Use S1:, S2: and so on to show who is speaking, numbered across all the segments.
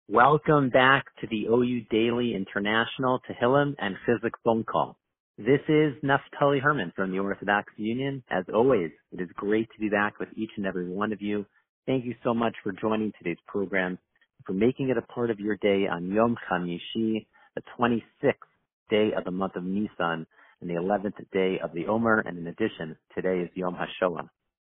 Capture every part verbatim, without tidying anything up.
S1: Welcome back to the O U Daily International Tehillim and Chizuk phone call. This is Naftali Herman from the Orthodox Union. As always, it is great to be back with each and every one of you. Thank you so much for joining today's program, for making it a part of your day on Yom Chamishi, the twenty-sixth day of the month of Nisan, and the eleventh day of the Omer, and in addition, today is Yom HaShoah.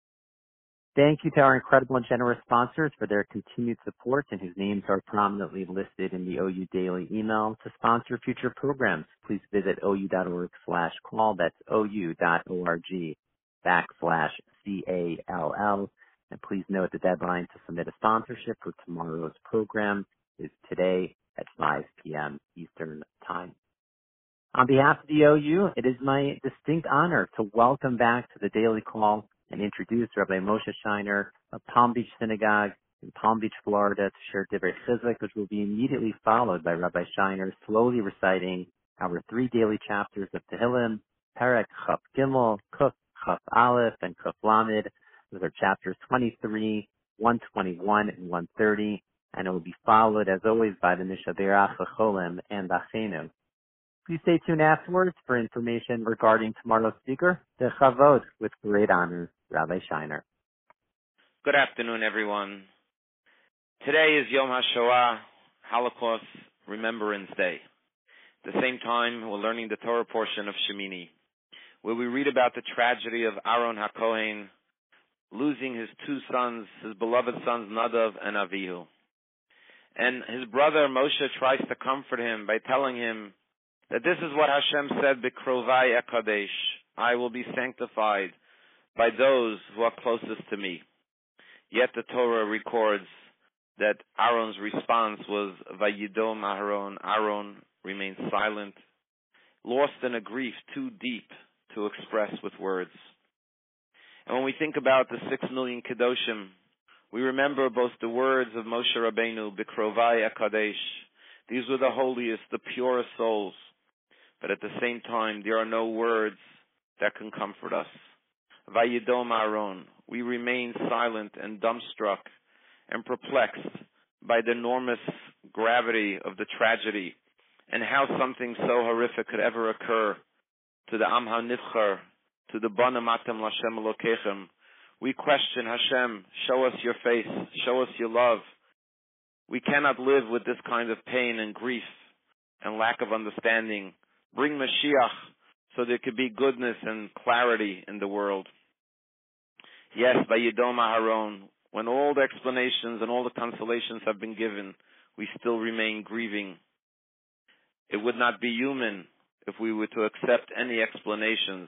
S1: Thank you to our incredible and generous sponsors for their continued support and whose names are prominently listed in the O U Daily email. To sponsor future programs, please visit ou.org slash call. That's ou.org backslash C-A-L-L. And please note the deadline to submit a sponsorship for tomorrow's program is today at five p.m. Eastern Time. On behalf of the O U, it is my distinct honor to welcome back to the Daily Call and introduce Rabbi Moshe Shiner of Palm Beach Synagogue in Palm Beach, Florida, to share Divrei Chizuk, which will be immediately followed by Rabbi Shiner slowly reciting our three daily chapters of Tehillim, Perek Chaf Gimel, Kuf Chaf Aleph, and Kuf Lamed. Those are chapters twenty-three, one twenty-one, and one thirty, and it will be followed, as always, by the Mishaberach Cholim and Achenu. Please stay tuned afterwards for information regarding tomorrow's speaker, the Chavod, with great honor, Rabbi Shiner.
S2: Good afternoon, everyone. Today is Yom HaShoah, Holocaust Remembrance Day. At the same time, we're learning the Torah portion of Shemini, where we read about the tragedy of Aaron HaKohen losing his two sons, his beloved sons Nadav and Avihu. And his brother Moshe tries to comfort him by telling him that this is what Hashem said, B'krovai Ekadesh, I will be sanctified by those who are closest to me. Yet the Torah records that Aaron's response was, Vayidom Aharon, Aaron remained silent, lost in a grief too deep to express with words. And when we think about the six million Kedoshim, we remember both the words of Moshe Rabbeinu, B'krovai Ekadesh. These were the holiest, the purest souls. But at the same time, there are no words that can comfort us. Vayidom Aaron, we remain silent and dumbstruck and perplexed by the enormous gravity of the tragedy and how something so horrific could ever occur to the Am HaNivchar, to the Bana Matam Lashem Elokechem. We question, Hashem, show us your face, show us your love. We cannot live with this kind of pain and grief and lack of understanding. Bring Mashiach so there could be goodness and clarity in the world. Yes, by Yidom Aharon, when all the explanations and all the consolations have been given, we still remain grieving. It would not be human if we were to accept any explanations.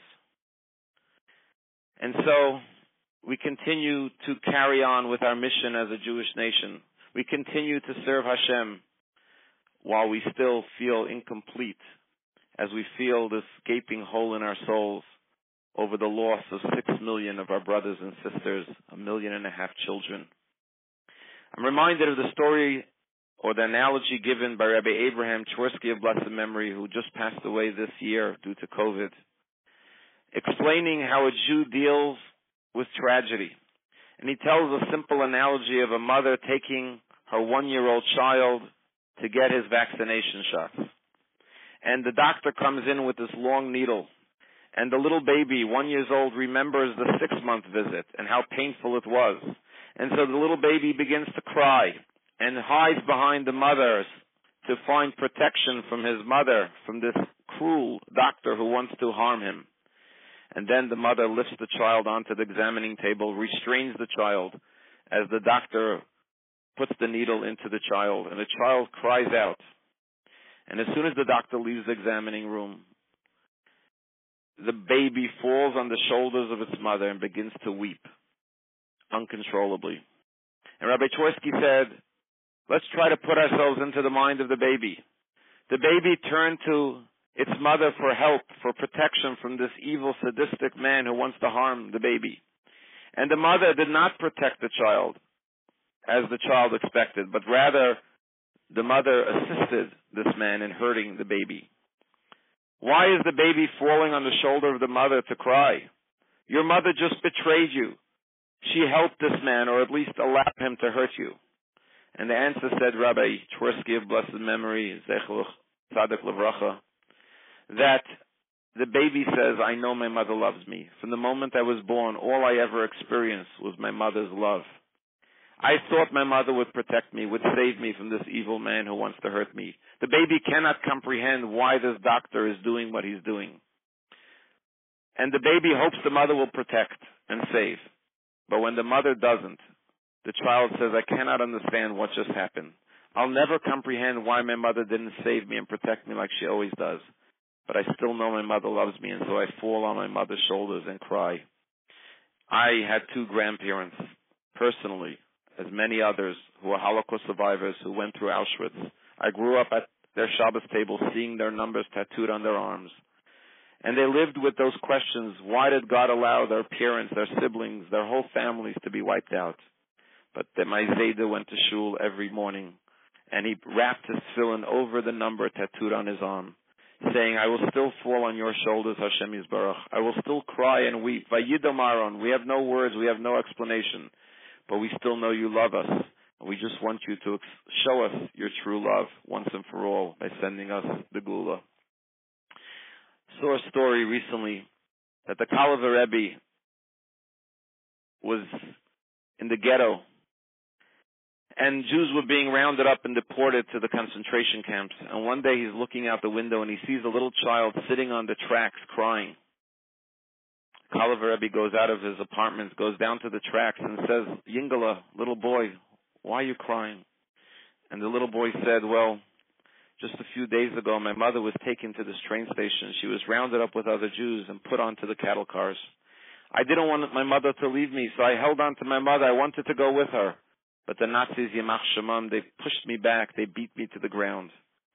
S2: And so we continue to carry on with our mission as a Jewish nation. We continue to serve Hashem while we still feel incomplete, as we feel this gaping hole in our souls over the loss of six million of our brothers and sisters, a million and a half children. I'm reminded of the story or the analogy given by Rabbi Abraham Twersky of blessed memory, who just passed away this year due to COVID, explaining how a Jew deals with tragedy. And he tells a simple analogy of a mother taking her one-year-old child to get his vaccination shots. And the doctor comes in with this long needle. And the little baby, one year old, remembers the six-month visit and how painful it was. And so the little baby begins to cry and hides behind the mother to find protection from his mother, from this cruel doctor who wants to harm him. And then the mother lifts the child onto the examining table, restrains the child as the doctor puts the needle into the child. And the child cries out. And as soon as the doctor leaves the examining room, the baby falls on the shoulders of its mother and begins to weep uncontrollably. And Rabbi Twersky said, let's try to put ourselves into the mind of the baby. The baby turned to its mother for help, for protection from this evil, sadistic man who wants to harm the baby. And the mother did not protect the child as the child expected, but rather the mother assisted this man in hurting the baby. Why is the baby falling on the shoulder of the mother to cry? Your mother just betrayed you. She helped this man, or at least allowed him to hurt you. And the answer said, Rabbi Twersky of blessed memory, Zechel Tzaddik Levracha, that the baby says, I know my mother loves me. From the moment I was born, all I ever experienced was my mother's love. I thought my mother would protect me, would save me from this evil man who wants to hurt me. The baby cannot comprehend why this doctor is doing what he's doing. And the baby hopes the mother will protect and save. But when the mother doesn't, the child says, I cannot understand what just happened. I'll never comprehend why my mother didn't save me and protect me like she always does. But I still know my mother loves me, and so I fall on my mother's shoulders and cry. I had two grandparents, personally, as many others who are Holocaust survivors who went through Auschwitz. I grew up at their Shabbos table seeing their numbers tattooed on their arms. And they lived with those questions. Why did God allow their parents, their siblings, their whole families to be wiped out? But that my Zayda went to shul every morning, and he wrapped his tefillin over the number tattooed on his arm, saying, I will still fall on your shoulders, Hashem Yisbarach. I will still cry and weep. Vayidomaron. We have no words. We have no explanation. But we still know you love us. And we just want you to ex- show us your true love once and for all by sending us the Gula. Saw a story recently that the Kalavar Rebbe was in the ghetto, and Jews were being rounded up and deported to the concentration camps. And one day he's looking out the window and he sees a little child sitting on the tracks crying. Kalavar Rebbe goes out of his apartment, goes down to the tracks and says, Yingala, little boy, why are you crying? And the little boy said, well, just a few days ago my mother was taken to this train station. She was rounded up with other Jews and put onto the cattle cars. I didn't want my mother to leave me, so I held on to my mother. I wanted to go with her. But the Nazis, Yamach Shemam, they pushed me back. They beat me to the ground.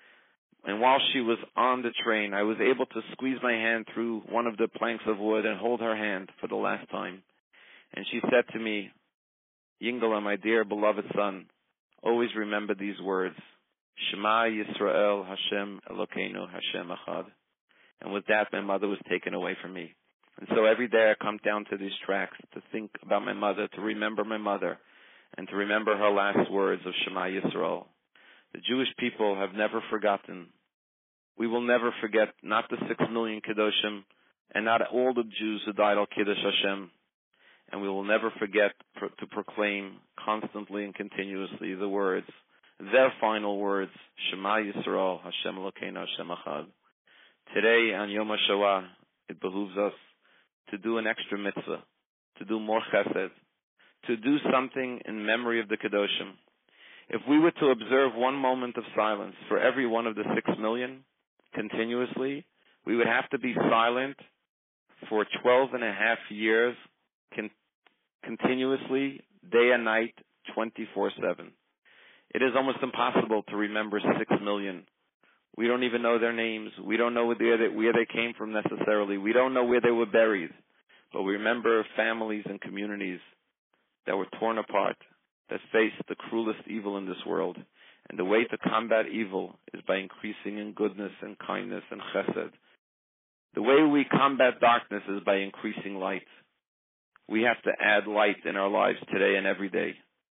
S2: And while she was on the train, I was able to squeeze my hand through one of the planks of wood and hold her hand for the last time. And she said to me, Yingala, my dear beloved son, always remember these words. Shema Yisrael Hashem Elokeinu Hashem Echad. And with that, my mother was taken away from me. And so every day I come down to these tracks to think about my mother, to remember my mother, and to remember her last words of Shema Yisrael. The Jewish people have never forgotten. We will never forget not the six million Kedoshim and not all the Jews who died al Kiddush Hashem. And we will never forget pro- to proclaim constantly and continuously the words, their final words, Shema Yisrael, Hashem Elokeinu, Hashem Echad. Today on Yom HaShoah, it behooves us to do an extra mitzvah, to do more chesed, to do something in memory of the Kedoshim. If we were to observe one moment of silence for every one of the six million continuously, we would have to be silent for twelve and a half years con- continuously, day and night, twenty-four seven. It is almost impossible to remember six million. We don't even know their names. We don't know where they, where they came from necessarily. We don't know where they were buried. But we remember families and communities that were torn apart, that faced the cruelest evil in this world. And the way to combat evil is by increasing in goodness and kindness and chesed. The way we combat darkness is by increasing light. We have to add light in our lives today and every day,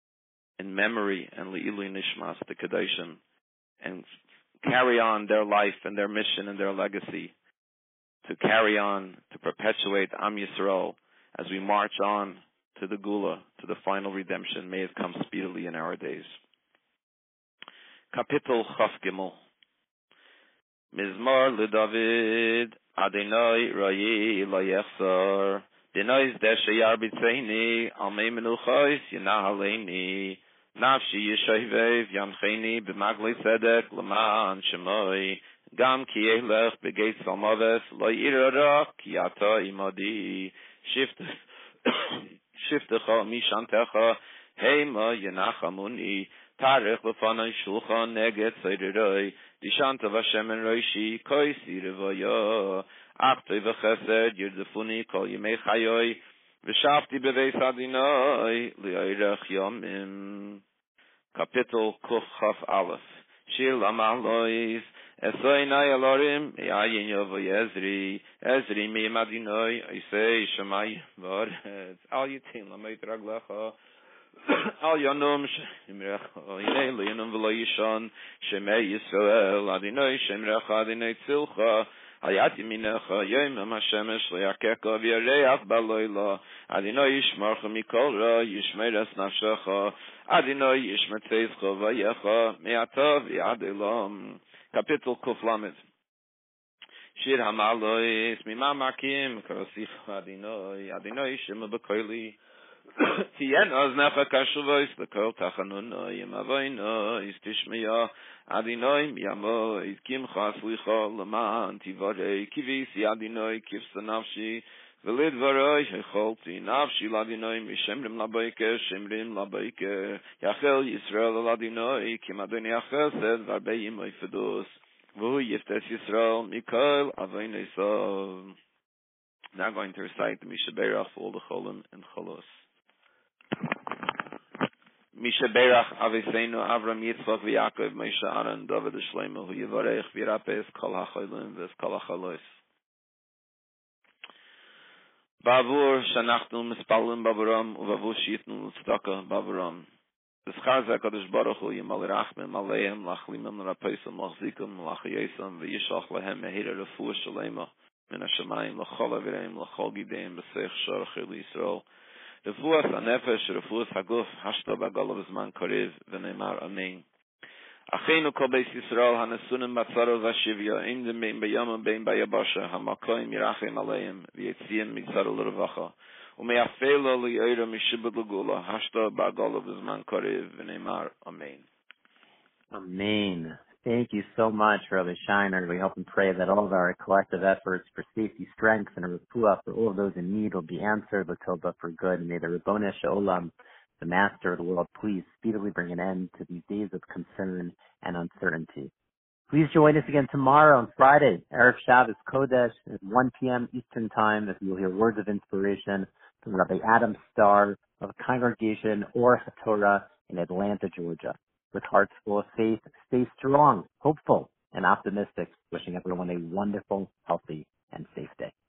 S2: in memory and le'ilui nishmas, the Kedoshim, and carry on their life and their mission and their legacy, to carry on, to perpetuate Am Yisrael as we march on to the Gula, to the final redemption. May it come speedily in our days. Kapitel Chaf Gimel. Mizmor LeDavid, Adonai Rayi Lo Yechzor, Denois Deshe Yarbitzeini, Almei Menuchos Yenahaleini, Nafshi Yeshovev Yamcheni B'maglei Tzedek L'man Shemoi, Gam Ki Elech B'geit Salmoves Lo Yirara Ki Ata Imadi, Shift Shiftecha Mishantecha Heima Yenachamuni, Tarech L'fanai Shulchan Neget Tzedroi, Dishanta Vashem En Roishi Koisi Revoyo, Achtoi V'chesed Yirdefuni Kol Yimei Chayoi, V'shavti B'veis Adinoi Li'oirech Yomim. Kapitel Kuf Chaf Aleph. Shir Lamalois Esoinai Alorim Yayin Yovo Yezri Ezri Miyim Adinoi Oisei Shemai Voretz Al Yitin Lameit Raglecha Al Yanum Shemrech Yinei Leonum V'lo Yishon Shemei Yisrael Adinoi Shemrech Adinoi Tzilcha Hayat Yiminecha Yom HaShemesh Le'Yakeka V'Yareach Baloila Adinoi Yishmarcha Mikol Ra Yishmeres Nafshecha Adinoi Yishmetzeicha V'Yecha Me'ata V'Yad Elam. Kapitel Kuf Lamed. Shir Hamalois Mima Makim Karosif Adinoi Adinoi Shema B'Koili Tien Oznecha Kashuvois L'Kol Tachanunoi Yemavoinoi Istishmeya Adinoi Miyamo Izkimcha Slicha L'Man Tivarei Kivisi Adinoi Kivsa Nafshi V'lid Varoi Hecholti Nafshi Ladinoi Mishemrim Laboike Shemrim Laboike Yachel Yisrael Ladinoi Kim Adoni Achesed Varbei Imoy Fedus V'hu Yiftes Yisrael Mikol Avoinoi Sov. Now going to recite the Misha Berach for all the Cholim and Cholos. Misha Berach Aviseinu Avram Yitzchak V'Yakov Moshe Aaron David Shlomo Hu Yivarech V'Yirapeh Kol HaCholim V'Kol HaCholos. Bavur Shanachnu Mispalim Bavuram Uvavur Shitnu Tzedakah Bavuram. V'Schar ZeHaKadosh Baruch Hu Yimal Rachmim Aleim Lachlimim L'Rapeisam L'Achzikim L'Achayesam V'Yishach Lehem Mehira Refuah Shalema Min HaShamayim L'Chol Avireim L'Chol Gideim B'Seich Shorach L'Yisrael Refuas HaNefesh, Refuas HaGuf, Hashta B'Galav Zman Kariv, V'Neimar Amen. Acheinu Kol Beis Yisrael, HaNesunim Batzaro V'Ashivya, Im Dem Bein Bayama Bein Bayabasha, HaMakoim Yirachem Aleim, V'Yetziyim Mitzaro L'Revacha, U'Me'afelo L'Yoyra Mishibud L'Gula, Hashta B'Galav Zman Kariv, V'Neimar Amen.
S1: Amen. Thank you so much, Rabbi Shiner. We hope and pray that all of our collective efforts for safety, strength, and a refuah for all of those in need will be answered, l'tovah, for good. And may the Ribono Shel Olam, the Master of the world, please speedily bring an end to these days of concern and uncertainty. Please join us again tomorrow on Friday, Erev Shabbos Kodesh, at one p.m. Eastern Time, as you'll hear words of inspiration from Rabbi Adam Starr of a congregation or HaTorah in Atlanta, Georgia. With hearts full of faith, stay strong, hopeful, and optimistic, wishing everyone a wonderful, healthy, and safe day.